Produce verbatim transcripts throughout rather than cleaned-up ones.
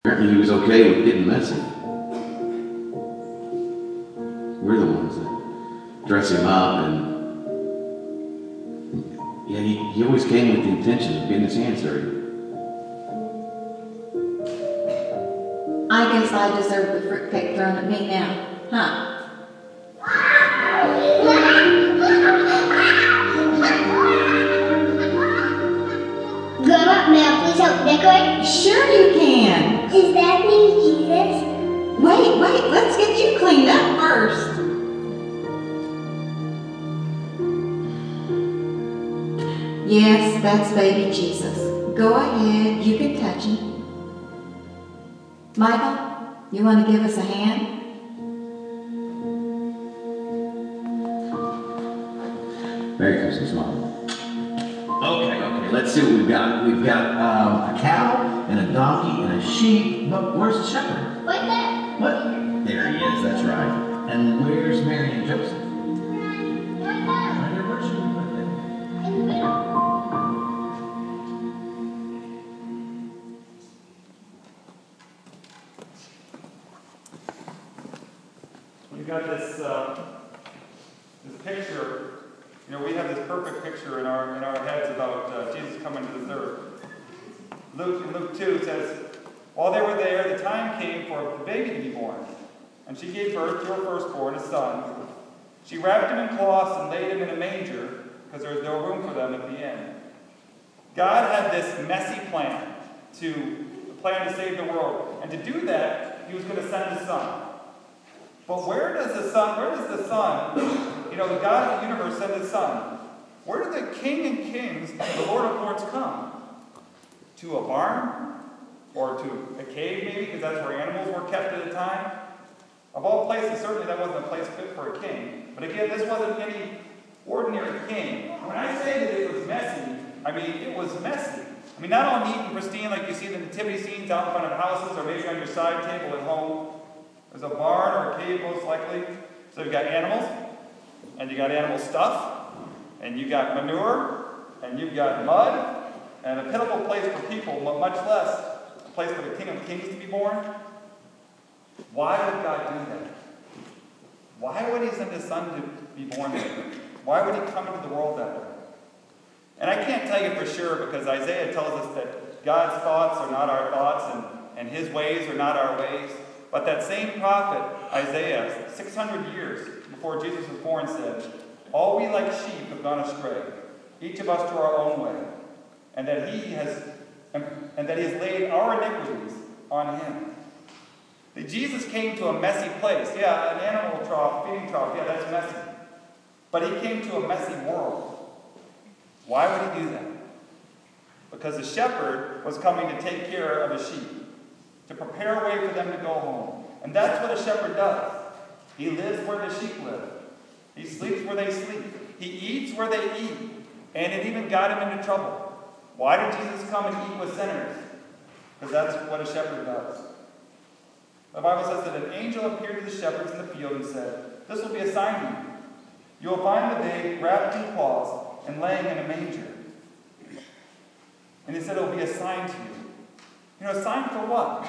Apparently he was okay with getting messy. We're the ones that dress him up, and yeah, he, he always came with the intention of getting his hands dirty. I guess I deserve the fruitcake thrown at me now, huh? Grandma, may I please help decorate? Sure you can. Is that me, Jesus? Wait, wait, let's get you cleaned up first. Yes, that's baby Jesus. Go ahead, you can touch him. Michael, you want to give us a hand? Merry Christmas, Mom. Okay, okay, let's see what we've got. We've got um, a cow and a donkey and a sheep, but where's the shepherd? Right there. What? There he is, that's right. And where's Mary and Joseph? Right there. Right here, where should we put them? In the middle. We've got this uh, this picture. You know, we have this perfect picture in our in our heads about uh, Jesus coming to this earth. Luke in Luke two says, while they were there, the time came for the baby to be born, and she gave birth to her firstborn, a son. She wrapped him in cloths and laid him in a manger because there was no room for them at the inn. God had this messy plan to plan to save the world, and to do that, He was going to send His Son. But where does the Son, where does the Son, you know, the God of the universe send His Son? Where did the King and Kings and the Lord of Lords come? To a barn? Or to a cave maybe, because that's where animals were kept at the time? Of all places, certainly that wasn't a place fit for a king. But again, this wasn't any ordinary king. When I say that it was messy, I mean it was messy. I mean, not all neat and pristine like you see the nativity scenes out in front of houses or maybe on your side table at home. There's a barn or a cave, most likely. So you've got animals, and you got animal stuff, and you got manure, and you've got mud, and a pitiful place for people, but much less a place for the King of Kings to be born. Why would God do that? Why would He send His Son to be born there? Why would He come into the world that way? And I can't tell you for sure, because Isaiah tells us that God's thoughts are not our thoughts, and, and His ways are not our ways. But that same prophet, Isaiah, six hundred years before Jesus was born, said, all we like sheep have gone astray, each of us to our own way, and that He has and that He has laid our iniquities on Him. That Jesus came to a messy place. Yeah, an animal trough, feeding trough, yeah, that's messy. But He came to a messy world. Why would He do that? Because the shepherd was coming to take care of His sheep, to prepare a way for them to go home. And that's what a shepherd does. He lives where the sheep live. He sleeps where they sleep. He eats where they eat. And it even got Him into trouble. Why did Jesus come and eat with sinners? Because that's what a shepherd does. The Bible says that an angel appeared to the shepherds in the field and said, this will be a sign to you. You will find the babe wrapped in cloths and laying in a manger. And He said it will be a sign to you. You know, a sign for what?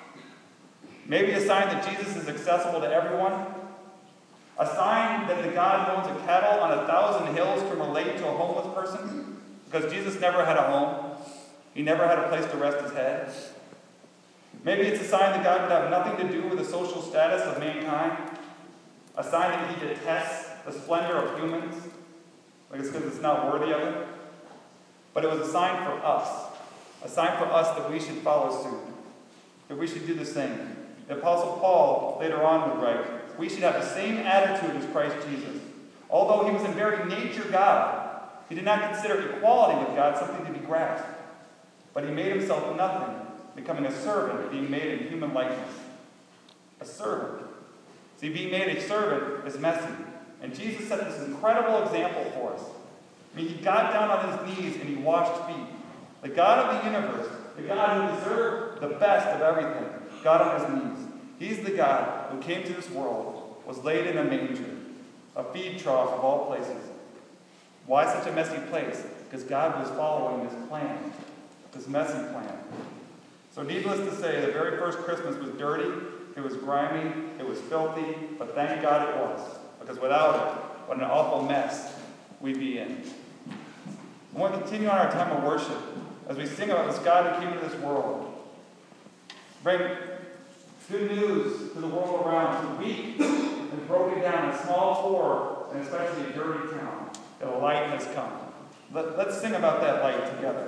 Maybe a sign that Jesus is accessible to everyone. A sign that the God who owns a cattle on a thousand hills can relate to a homeless person. Because Jesus never had a home. He never had a place to rest His head. Maybe it's a sign that God would have nothing to do with the social status of mankind. A sign that He detests the splendor of humans. Like it's because it's not worthy of it. But it was a sign for us. A sign for us that we should follow suit. That we should do the same. The Apostle Paul later on would write, we should have the same attitude as Christ Jesus. Although He was in very nature God, He did not consider equality with God something to be grasped. But He made Himself nothing, becoming a servant, being made in human likeness. A servant. See, being made a servant is messy. And Jesus set this incredible example for us. I mean, He got down on His knees and He washed feet. The God of the universe, the God who deserved the best of everything, got on His knees. He's the God who came to this world, was laid in a manger, a feed trough of all places. Why such a messy place? Because God was following this plan, this messy plan. So needless to say, the very first Christmas was dirty, it was grimy, it was filthy, but thank God it was. Because without it, what an awful mess we'd be in. I want to continue on our time of worship as we sing about this God who came into this world. Bring good news to the world around, to weak and broken down and small, poor, and especially a dirty town. That a light has come. Let, let's sing about that light together.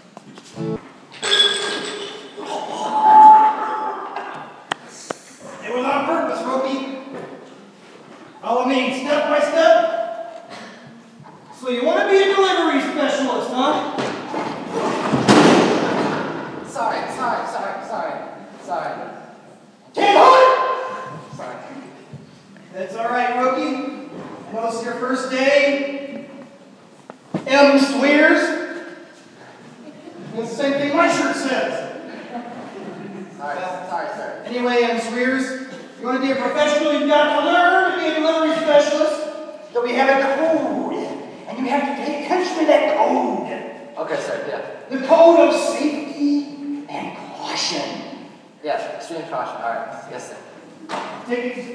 It was on purpose, Rookie. Follow me step by step. So you want to be a delivery specialist, huh? Sorry, sorry, sorry, sorry, sorry. Can't hunt! Sorry. That's all right, Rookie. I know it's your first day. M. Swears. That's the same thing my shirt says. Sorry, sorry, sir. Anyway, M. Swears, you want to be a professional, you've got to learn to be a delivery specialist. So we have a code, and you have to pay attention to that code. Okay, sir, yeah. The code of safety and caution. Yes, extreme caution. All right. Yes, sir. Take it.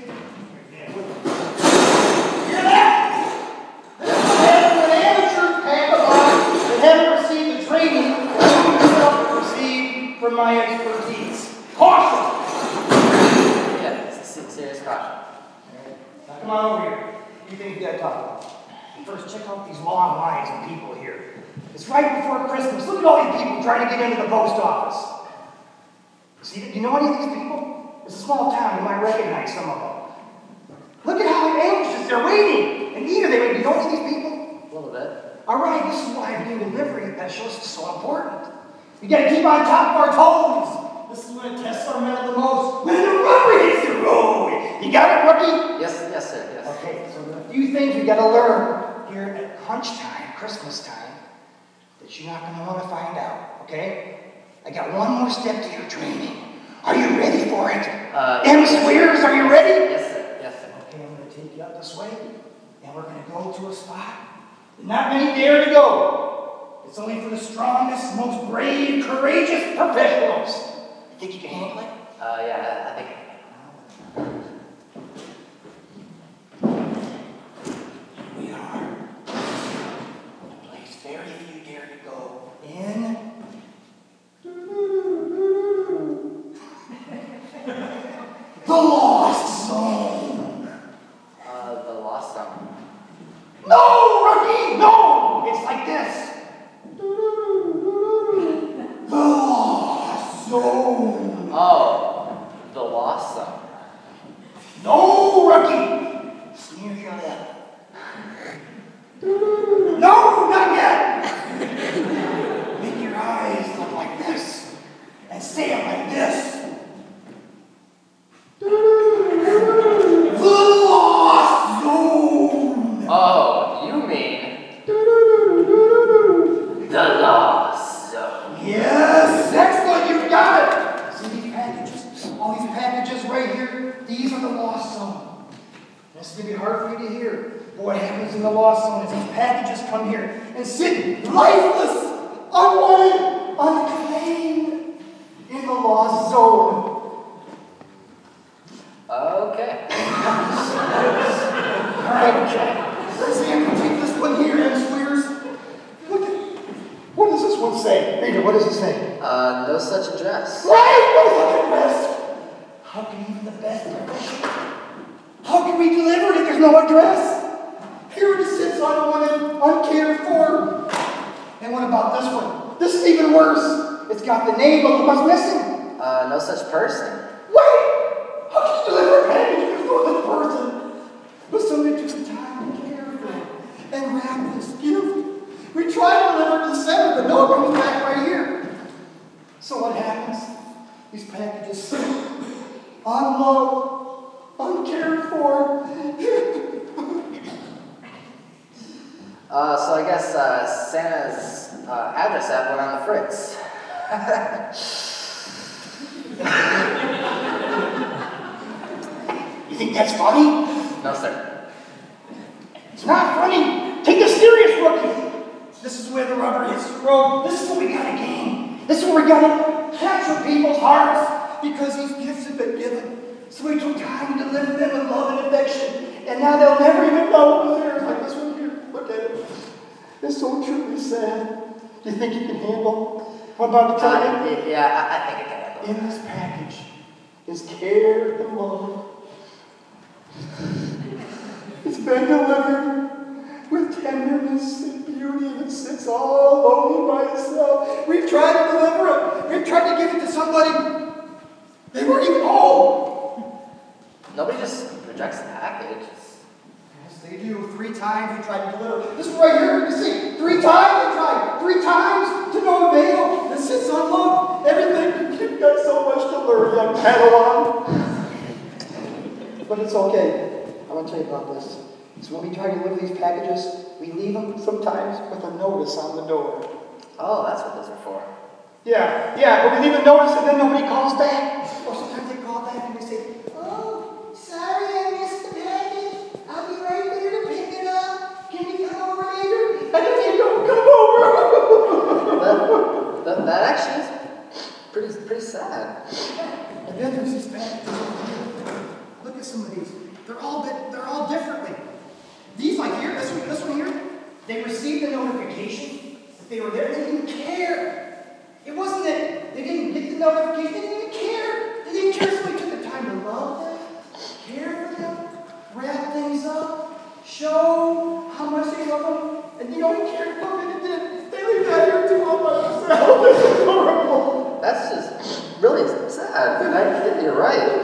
Hear that? This is happening to an amateur pantomime that haven't received the training that you yourself have received from my expertise. Caution! Yeah, it's a serious caution. Now come on over here. What do you think you gotta talk about? First, check out these long lines of people here. It's right before Christmas. Look at all these people trying to get into the post office. See, do you know any of these people? It's a small town. You might recognize some of them. Look at how anxious they're waiting and eager they wait. Do you know any of these people? A little bit. All right, this is why being a delivery specialist is so important. We got to keep on top of our toes. This is when it tests our mental the most. When the rubber hits the road. You got it, Rookie? Yes, yes, sir. Yes. Okay, so there are a few things we got to learn here at crunch time, Christmas time, that you're not going to want to find out. Okay? I got one more step to your training. Are you ready for it? Uh, M. Swears, are you ready? Yes, sir. Yes, sir. Okay, I'm going to take you up this way, and we're going to go to a spot that not many dare to go. It's only for the strongest, most brave, courageous professionals. You think you can handle it? Uh, yeah, I think. Here we are. A place very few dare to go. In. The Lost Zone. Uh, the lost zone. No, Rookie, no! It's like this. The Lost Zone. Oh, the lost zone. No, Rookie. Smear your lip. No, not yet. Make your eyes look like this. And say it like this. The Lost Zone. Oh, you mean the lost zone. Yes, excellent, you've got it. See these packages? All these packages right here, these are the Lost Zone. This is going to be hard for you to hear. But what happens in the Lost Zone is these packages come here and sit lifeless, unwanted, unclaimed in the Lost Zone. Okay. All right, Jack. Let's see, I'm going to take this one here, M. Swears. Look at, what does this one say? Reader, what does it say? Uh, no such address. Right, what is address? How can even the best professional? How can we deliver it if there's no address? Here it sits unwanted, uncared for. And what about this one? This is even worse. It's got the name, but look what's missing. Uh, no such person. Wait! How can you deliver a package if there's no other person? But somebody took the time to care for it and wrap this gift. We try to deliver it to the center, but no, it comes back right here. So what happens? These packages sit unloved, uncared for. Uh, so I guess uh, Santa's uh, address app went on the fritz. You think that's funny? No, sir. It's not funny. Take the serious, Rookie. This is where the rubber hits the road. This is what we gotta gain. This is what we gotta capture people's hearts because these gifts have been given. So he took time to deliver them with love and affection. And now they'll never even know it was theirs. Like this one here. Look at it. It's so truly sad. Do you think you can handle what I'm about to tell Uh, you? yeah, I, I think I can handle it. In this package is care and love. It's been delivered with tenderness and beauty, and it sits all lonely by itself. We've tried to deliver it. We've tried to give it to somebody. They weren't even home. Nobody just rejects the package. Yes, they do. Three times we tried to deliver. This one right here, you see, three times we tried. Three times to no avail. This sits unloved. Everything. You've got so much to learn, young Padawan. But it's okay. I want to tell you about this. So when we try to deliver these packages, we leave them sometimes with a notice on the door. Oh, that's what those are for. Yeah, yeah, but we leave a notice and then nobody calls back. Or sometimes they call back and they say, "Oh, sorry I missed the package. I'll be right there to pick it up. Can you come over later?" And then they don't come over. that, that, that actually is pretty, pretty sad. And then there's these packages. Look at some of these. They're all bit, they're all differently. These like here, this one, this one here, they received a notification that they were there. They didn't care. It wasn't that they didn't get the notification. They didn't even care. They didn't care. So they took the time to love them, care for them, wrap things up, show how much they love them, and you don't care what they did. They leave that here too all by themselves. This is horrible. That's just really sad. And I think you're right.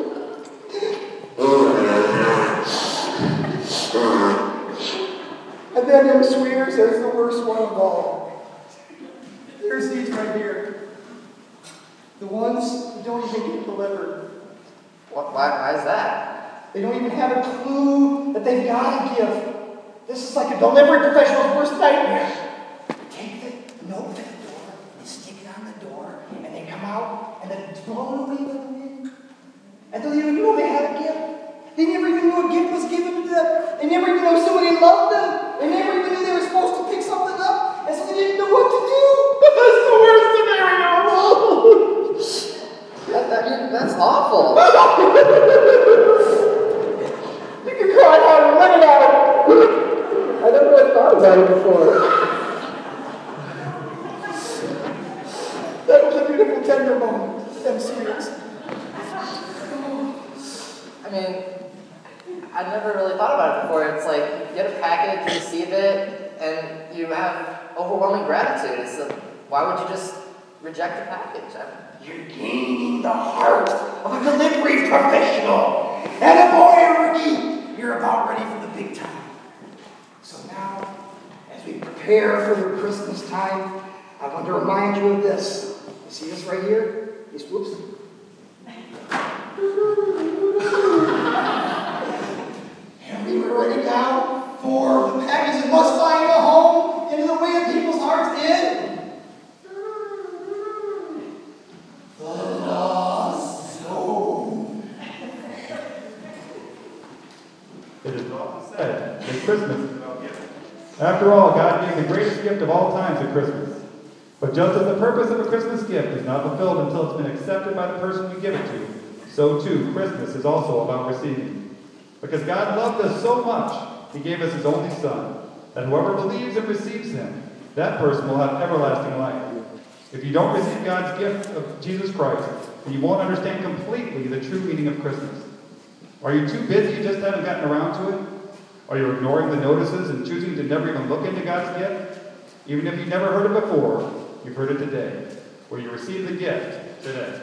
And then them swears, there's the worst one of all. Here's these right here. The ones that don't even get delivered. What, why, why is that? They don't even have a clue that they've got a gift. This is like a delivery professional's worst nightmare. Take the note to the door and stick it on the door, and they come out and then it's blown away by the wind. And they don't even know they had a gift. They never even knew a gift was given to them. They never even knew somebody loved them. They never even knew they were supposed to pick something up, and so they didn't know what to do. That's the worst scenario. that, that I mean, that's awful. You can cry harder. Let it out. I never really thought about it before. That was a beautiful, tender moment. Them swears. I mean, I've never really thought about it before. It's like you get a package, you receive it, and you have overwhelming gratitude. It's like, why would you just reject the package? I You're gaining the heart of a delivery professional. And a boy, Ricky, you're about ready for the big time. So now, as we prepare for your Christmas time, I want to remind you of this. You see this right here? These whoops. And we were ready now for the packages must find a home into the way of people's hearts in the lost zone. It is often said that Christmas is about giving. After all, God gave the greatest gift of all times at Christmas. But just as the purpose of a Christmas gift is not fulfilled until it's been accepted by the person we give it to, so too Christmas is also about receiving. Because God loved us so much, He gave us His only Son, that whoever believes and receives Him, that person will have everlasting life. If you don't receive God's gift of Jesus Christ, then you won't understand completely the true meaning of Christmas. Are you too busy you just haven't gotten around to it? Are you ignoring the notices and choosing to never even look into God's gift? Even if you've never heard it before, you've heard it today, where you receive the gift today.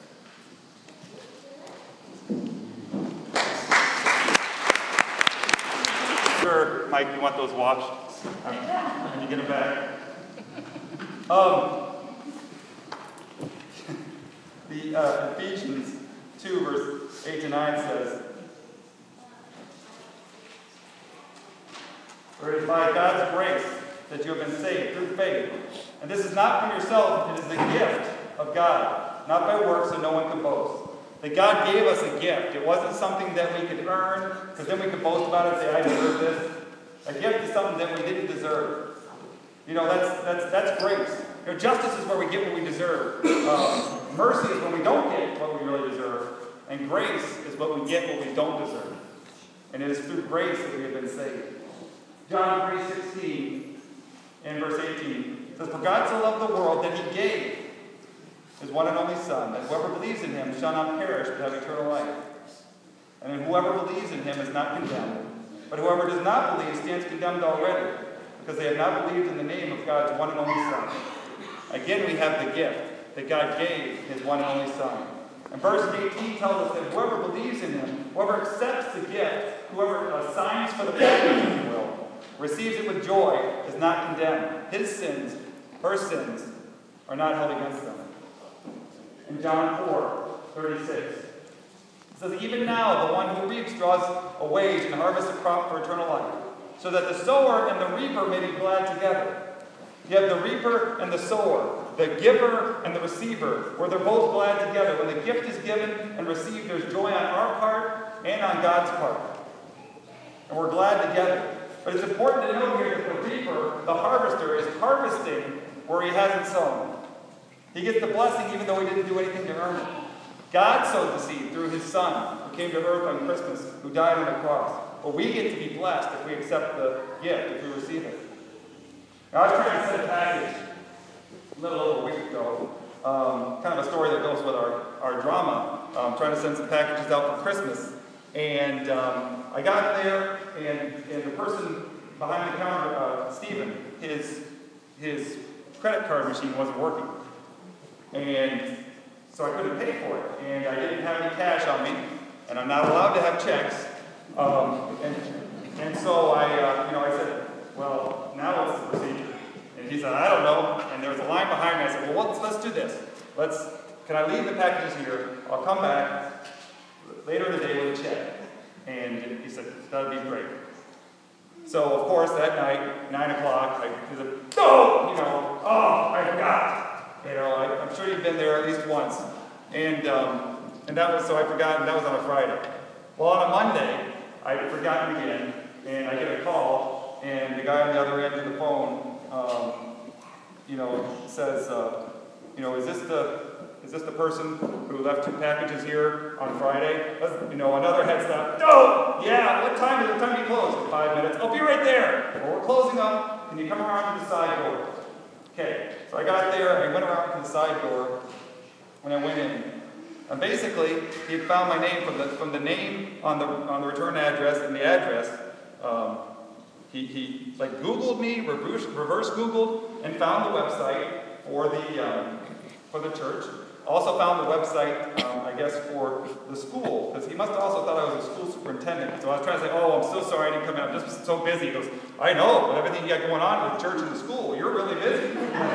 Sure, Mike, you want those washed? Can you get them back? Um, the uh, Ephesians two, verse eight to nine says, "For it is by God's grace that you have been saved through faith. And this is not from yourself, it is the gift of God, not by works, so no one can boast." That God gave us a gift. It wasn't something that we could earn, because then we could boast about it and say, "I deserve this." A gift is something that we didn't deserve. You know, that's that's that's grace. You know, justice is where we get what we deserve. Um, mercy is when we don't get what we really deserve. And grace is what we get what we don't deserve. And it is through grace that we have been saved. John three sixteen and verse eighteen says, "For God so loved the world that he gave his one and only Son, that whoever believes in him shall not perish but have eternal life. And whoever believes in him is not condemned. But whoever does not believe stands condemned already, because they have not believed in the name of God's one and only Son." Again, we have the gift that God gave his one and only Son. And verse eighteen tells us that whoever believes in him, whoever accepts the gift, whoever uh, signs for the package, if you will, receives it with joy, is not condemned. His sins, her sins, are not held against them. In John four thirty-six, it says, "Even now the one who reaps draws a wage and harvests a crop for eternal life, so that the sower and the reaper may be glad together." You have the reaper and the sower, the giver and the receiver, where they're both glad together. When the gift is given and received, there's joy on our part and on God's part. And we're glad together. But it's important to know here that the reaper, the harvester, is harvesting where he hasn't sown. He gets the blessing even though he didn't do anything to earn it. God sowed the seed through his Son, who came to earth on Christmas, who died on the cross. But we get to be blessed if we accept the gift, if we receive it. Now, I was trying to send a package a little over a week ago, um, kind of a story that goes with our, our drama, um, trying to send some packages out for Christmas. And um, I got there, and, and the person behind the counter, uh, Stephen, his, his credit card machine wasn't working. And so I couldn't pay for it. And I didn't have any cash on me, and I'm not allowed to have checks. Um, and, and so I, uh, you know, I said, "Well, now what's the procedure?" And he said, "I don't know." And there was a line behind me. I said, "Well, let's, let's do this. Let's, can I leave the packages here? I'll come back later in the day with a check." And he said, "That would be great." So, of course, that night, nine o'clock, I he said, "Oh, you know, oh, I forgot." You know, I, I'm sure you've been there at least once. And, um, and that was, so I forgot, and that was on a Friday. Well, on a Monday, I'd forgotten again, and I get a call, and the guy on the other end of the phone, um, you know, says, uh, you know, is this the, is this the person who left two packages here on Friday? You know, another head stop. "No! Yeah, what time is it? What time do you close?" "In five minutes. I'll be right there." "Well, we're closing up. Can you come around to the side door?" Okay, so I got there, I went around to the side door, and I went in. And basically, he had found my name from the from the name on the on the return address and the address. Um, he he like Googled me, reverse, reverse Googled, and found the website for the um, for the church. Also found the website, um, I guess, for the school, because he must have also thought I was a school superintendent. So I was trying to say, "Oh, I'm so sorry I didn't come in. I'm just so busy." He goes, "I know, with everything you got going on with church and the school, you're really busy."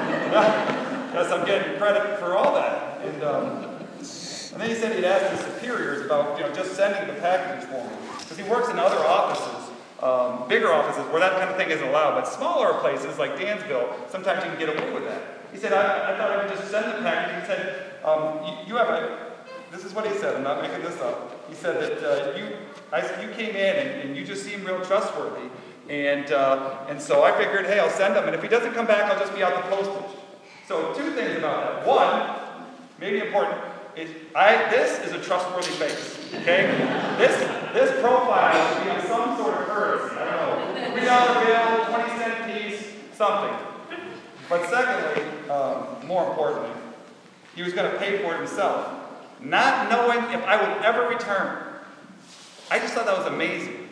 Yes, I'm getting credit for all that. And, um, and then he said he'd asked his superiors about, you know, just sending the packages for me. Because he works in other offices, um, bigger offices, where that kind of thing isn't allowed. But smaller places like Dansville, sometimes you can get away with that. He said, I, I thought I could just send the package. He said, um, you, you have a, this is what he said, I'm not making this up. He said that uh, you I, you came in and, and you just seem real trustworthy. And, uh, and so I figured, hey, I'll send him. And if he doesn't come back, I'll just be out the postage. So two things about that. One, maybe important, is I, this is a trustworthy face. Okay? This, this profile should be on some sort of currency. I don't know, three dollar bill, twenty cent piece, something. But secondly, um, more importantly, he was going to pay for it himself, not knowing if I would ever return. I just thought that was amazing.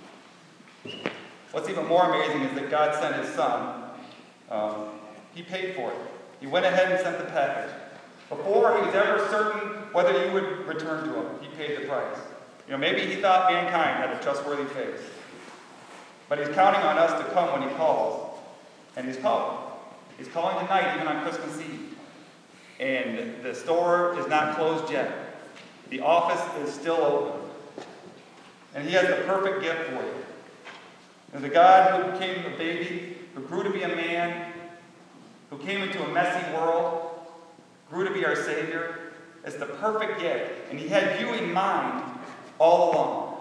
What's even more amazing is that God sent his Son. Um, he paid for it. He went ahead and sent the package. Before he was ever certain whether you would return to him, he paid the price. You know, maybe he thought mankind had a trustworthy face. But he's counting on us to come when he calls. And he's calling. He's calling tonight, even on Christmas Eve. And the store is not closed yet. The office is still open. And he has the perfect gift for you. And the God who became a baby, who grew to be a man, who came into a messy world, grew to be our Savior, is the perfect gift. And he had you in mind all along.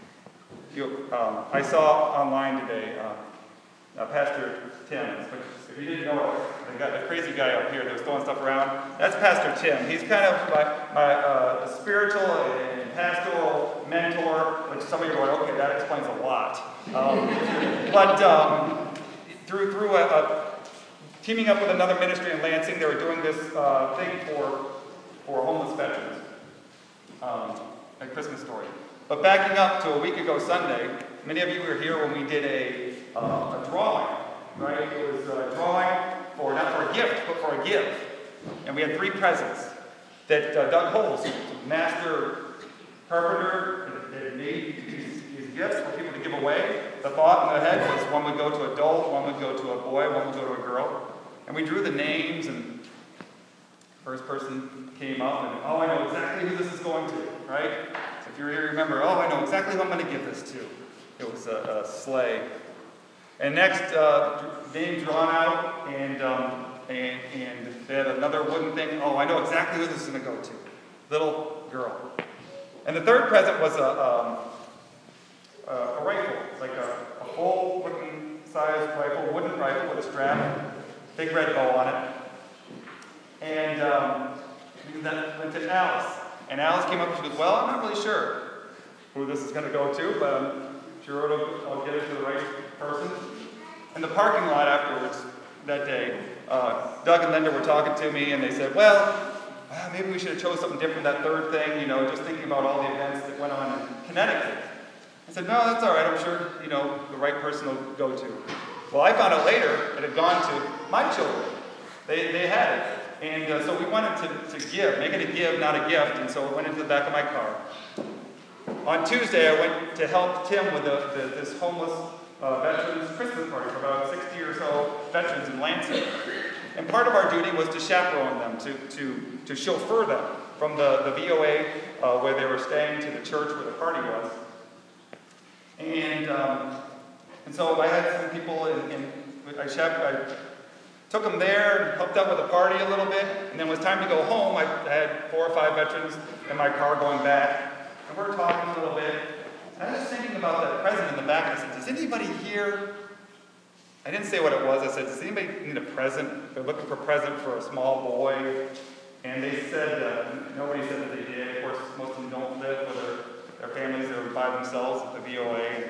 You, um, I saw online today, uh, uh, Pastor Tim, if you didn't know it, I got the crazy guy up here that was throwing stuff around. That's Pastor Tim. He's kind of my, my uh, spiritual and pastoral mentor, which some of you are going, okay, that explains a lot. Um, but um, through through a, a teaming up with another ministry in Lansing, they were doing this uh, thing for for homeless veterans, um, a Christmas story. But backing up to a week ago Sunday, many of you were here when we did a uh, a drawing. Right? It was a drawing for, not for a gift, but for a gift. And we had three presents that uh, Doug Holes, master carpenter, had made these, these gifts for people to give away. The thought in the head was one would go to an adult, one would go to a boy, one would go to a girl. And we drew the names, and the first person came up, and oh, I know exactly who this is going to, right? So if you're here, remember, oh, I know exactly who I'm going to give this to. It was a, a sleigh. And next, uh, name drawn out, and, um, and and they had another wooden thing. Oh, I know exactly who this is going to go to. Little girl. And the third present was a, um, a, a rifle, like a, a full wooden-sized rifle, wooden rifle with a strap, big red bow on it. And um, that went to Alice. And Alice came up and she goes, well, I'm not really sure who this is going to go to, but I'm sure it'll, I'll get it to the right person. In the parking lot afterwards, that day, uh, Doug and Linda were talking to me, and they said, well, uh, maybe we should have chose something different, that third thing, you know, just thinking about all the events that went on in Connecticut. I said, no, that's all right, I'm sure, you know, the right person will go to. Well, I found out later it had gone to my children. They, they had it. And uh, so we wanted to, to give, make it a give, not a gift, and so it went into the back of my car. On Tuesday, I went to help Tim with the, the, this homeless uh, veterans Christmas party for about sixty or so veterans in Lansing. And part of our duty was to chaperone them, to, to, to chauffeur them from the, the V O A uh, where they were staying to the church where the party was. And um, and so I had some people, in, in, I, chap- I took them there and helped out with the party a little bit. And then when it was time to go home, I had four or five veterans in my car going back. And we're talking a little bit. And I was thinking about that present in the back. And I said, does anybody here? I didn't say what it was. I said, does anybody need a present? They're looking for a present for a small boy. And they said, uh, nobody said that they did. Of course, most of them don't live with their, their families. They're by themselves at the V O A.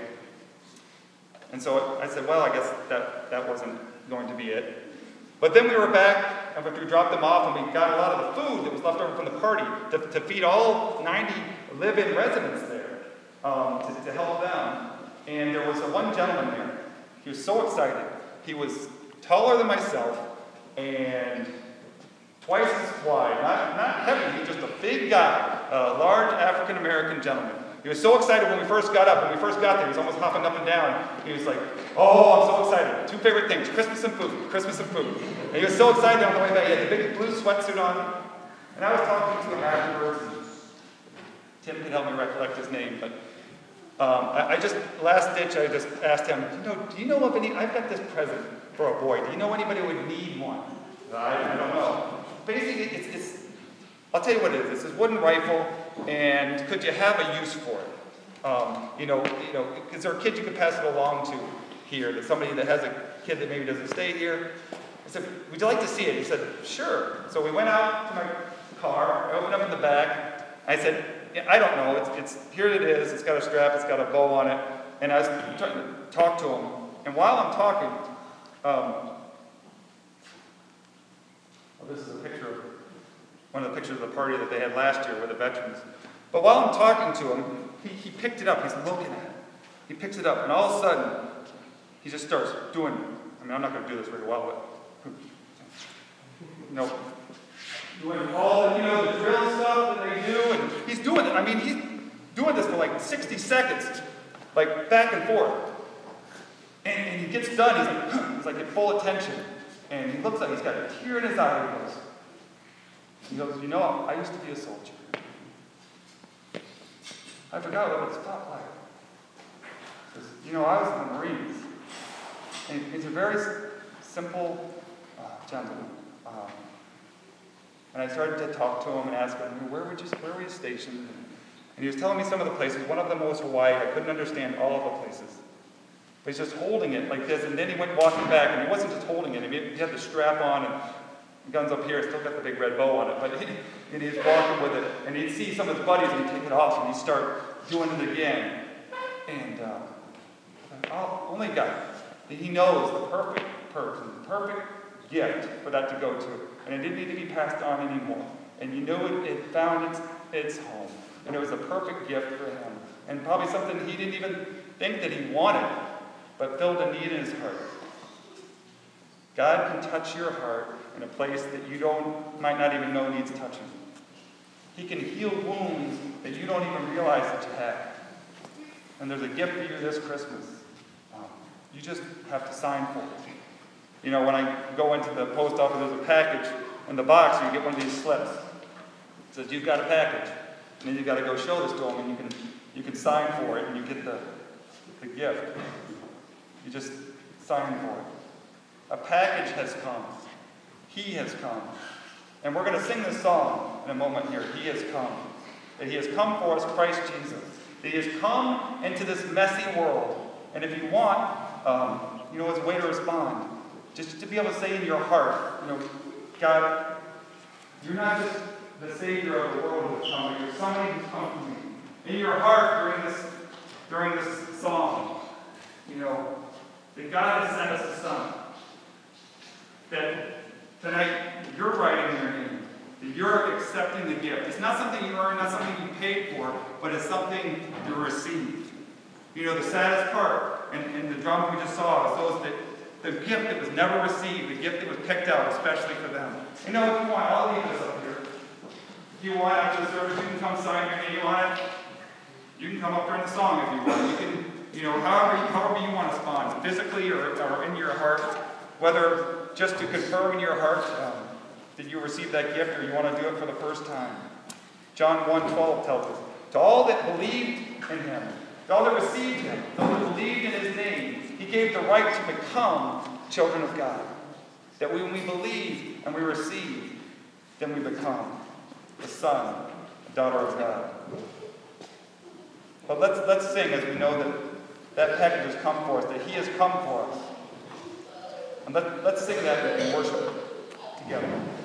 And so I said, well, I guess that, that wasn't going to be it. But then we were back, and after we dropped them off, and we got a lot of the food that was left over from the party to, to feed all ninety live-in residents there, um, to, to help them. And there was a one gentleman there. He was so excited. He was taller than myself and twice as wide. Not, not heavy, he was just a big guy, a large African-American gentleman. He was so excited when we first got up. When we first got there, he was almost hopping up and down. He was like, oh, I'm so excited. Two favorite things, Christmas and food, Christmas and food. And he was so excited on the way back. He had the big blue sweatsuit on. And I was talking to him afterwards. And Tim can help me recollect his name. But um, I, I just, last ditch, I just asked him, you know, do you know of any, I've got this present for a boy. Do you know anybody who would need one? I, I don't know. Basically, it's, it's, I'll tell you what it is. It's this wooden rifle. And could you have a use for it? Um, you know, you know, is there a kid you could pass it along to here? That somebody that has a kid that maybe doesn't stay here? I said, would you like to see it? He said, sure. So we went out to my car. I opened up in the back. I said, yeah, I don't know. It's, it's here it is. It's got a strap. It's got a bow on it. And I was trying to talk to him. And while I'm talking, um, well, this is a picture of one of the pictures of the party that they had last year with the veterans. But while I'm talking to him, he, he picked it up. He's looking at it. He picks it up, and all of a sudden, he just starts doing, I mean, I'm not going to do this very well, but, you know, doing all the, you know, the drill stuff that they do, and he's doing it. I mean, he's doing this for like sixty seconds, like back and forth. And, and he gets done, he's like, he's like in full attention. And he looks like he's got a tear in his eye, and he goes, He goes, you know, I used to be a soldier. I forgot what it's felt like. Because, you know, I was in the Marines. And he's a very simple uh, gentleman. Um, and I started to talk to him and ask him, where, would you, where were you stationed? And he was telling me some of the places. One of them was Hawaii. I couldn't understand all of the places. But he's just holding it like this, and then he went walking back, and he wasn't just holding it. He had the strap on, and the gun's up here, still got the big red bow on it, but he, and he's walking with it, and he'd see some of his buddies, and he'd take it off, and he'd start doing it again. And uh, oh, only God, he knows the perfect person, the perfect gift for that to go to, and it didn't need to be passed on anymore. And you knew it, it found its, its home, and it was a perfect gift for him, and probably something he didn't even think that he wanted, but filled a need in his heart. God can touch your heart in a place that you don't, might not even know needs touching. He can heal wounds that you don't even realize that you have. And there's a gift for you this Christmas. Um, you just have to sign for it. You know, when I go into the post office, there's a package in the box, and you get one of these slips. It says, you've got a package. And then you've got to go show this to them, and you can, you can sign for it, and you get the, the gift. You just sign for it. A package has come. He has come. And we're going to sing this song in a moment here. He has come. That he has come for us, Christ Jesus. That he has come into this messy world. And if you want, um, you know, as a way to respond, just to be able to say in your heart, you know, God, you're not just the Savior of the world who has come, but you're somebody who's come to me. In your heart during this, during this song, you know, that God has sent us a Son. That tonight you're writing your name. That you're accepting the gift. It's not something you earn, not something you paid for, but it's something you received. You know, the saddest part in, in the drama we just saw is those that the gift that was never received, the gift that was picked out especially for them. You know, if you want, I'll leave this up here. If you want after the service, you can come sign your name on it. You can come up during the song if you want. You can, you know, however, however you want to respond, physically or, or in your heart, whether just to confirm in your heart um, that you received that gift or you want to do it for the first time. John one twelve tells us, to all that believed in him, to all that received him, to all that believed in his name, he gave the right to become children of God. That when we believe and we receive, then we become the son, the daughter of God. But let's, let's sing as we know that that package has come for us, that he has come for us. And let, let's sing that in worship together.